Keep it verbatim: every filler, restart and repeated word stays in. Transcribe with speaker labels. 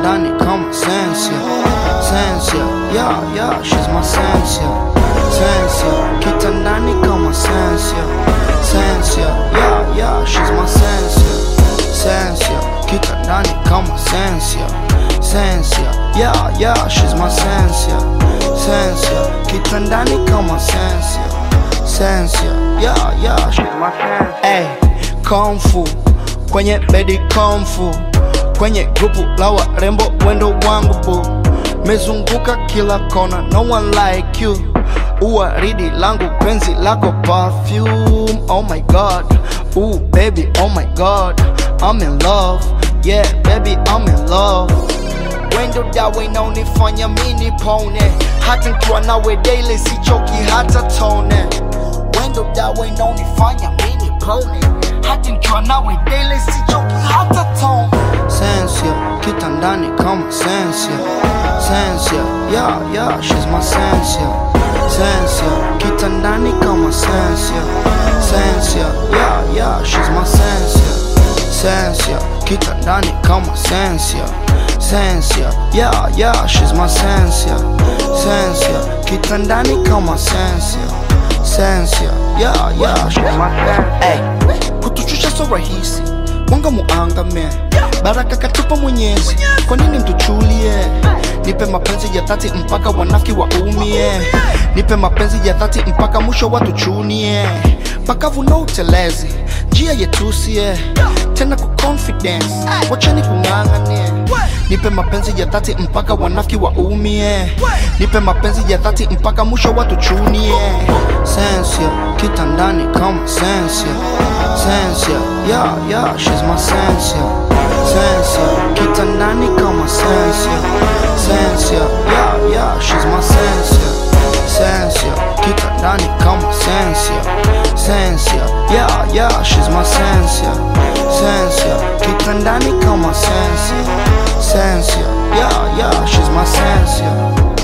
Speaker 1: kitandani kama sensia, sensia, yeah, yeah, she's my sensia, sensia, kitandani kama sensia, sensia, yeah, yeah, she's my sensia, sensia, kitandani kama sensia, sensia, yeah, yeah, she's my sensia, sensia, kitandani kama sensia, sensia, yeah, yeah, she's my sensia. Hey, kung fu kwenye bedi kung fu, kwenye grupu la warembo wendo wangu boo, mezunguka kila kona, no one like you. Uwaridi langu penzi lako perfume, oh my god. Ooh baby, oh my god, I'm in love, yeah baby I'm in love. Wendo dawe inaonifanya mini pone, hata nkiwa nawe daily sichoki hata tone. Wendo dawe inaonifanya mini pone, hata nkiwa nawe daily sichoki hata tone. Sensia, kitandani kama sensia, sensia, yeah yeah, she's my sensia, sensia, kitandani kama sensia, sensia, yeah yeah, she's my sensia, sensia, kitandani kama sensia, sensia, yeah yeah, she's my sensia, sensia, kitandani kama sensia, sensia, yeah yeah, she's my sensia. Hey, kutushusha so rahisi, mwanga muangame, baraka katupa Mwenyezi, kwa nini mtuchulie? Nipe mapenzi ya dhati mpaka wanafiki waumie, nipe mapenzi ya dhati mpaka mwisho watu chunie, pakavu no utelezi, njia yetusie, tena ku confidence, wachani kung'ang'anie. Nipe mapenzi ya dhati mpaka wanafiki waumie, nipe mapenzi ya dhati mpaka mwisho watu chunie. Sensia, kitandani kama sensia, sensia, yeah yeah, she's my sensia, sensia, kitandani kama sensia, sensia, yeah yeah, she's my sensia, sensia, kitandani kama sensia, sensia, yeah yeah, she's my sensia, sensia, kitandani kama sensia, sensia, yeah yeah, she's my sensia.